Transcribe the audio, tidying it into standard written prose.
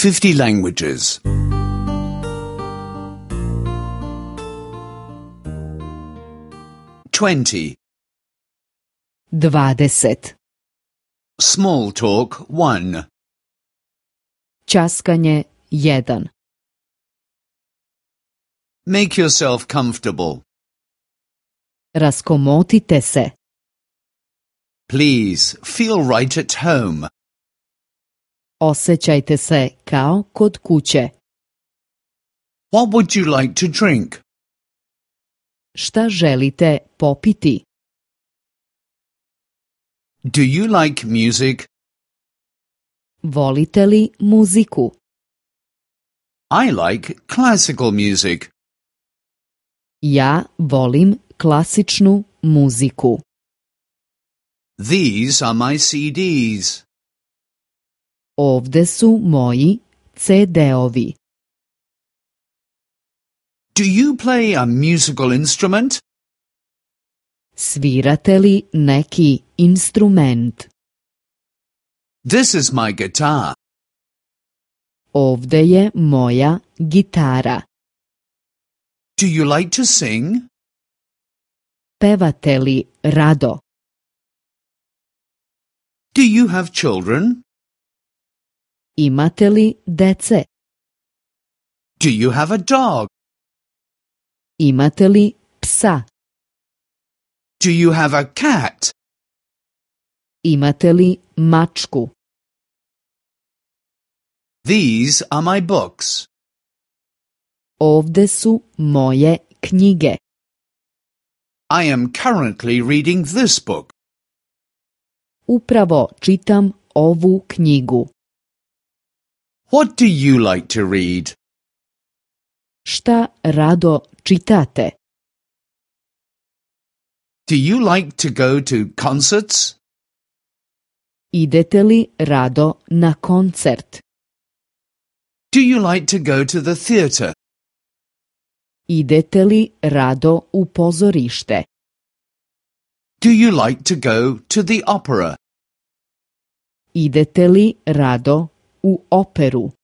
50 languages. 20. 20. Small talk 1. Ćaskanje 1. Make yourself comfortable. Raskomotite se. Please, feel right at home. Osjećajte se kao kod kuće. What would you like to drink? Šta želite popiti? Do you like music? Volite li muziku? I like classical music. Ja volim klasičnu muziku. These are my CDs. Ovde su moji CD-ovi. Do you play a musical instrument? Svirate li neki instrument? This is my guitar. Ovde je moja gitara. Do you like to sing? Pevate li rado? Do you have children? Imate li dece? Do you have a dog? Imate li psa? Do you have a cat? Imate li mačku? These are my books. Ovde su moje knjige. I am currently reading this book. Upravo čitam ovu knjigu. What do you like to read? Šta rado čitate? Do you like to go to concerts? Idete li rado na koncert? Do you like to go to the theatre? Idete li rado u pozorište? Do you like to go to the opera? Idete li rado u operu?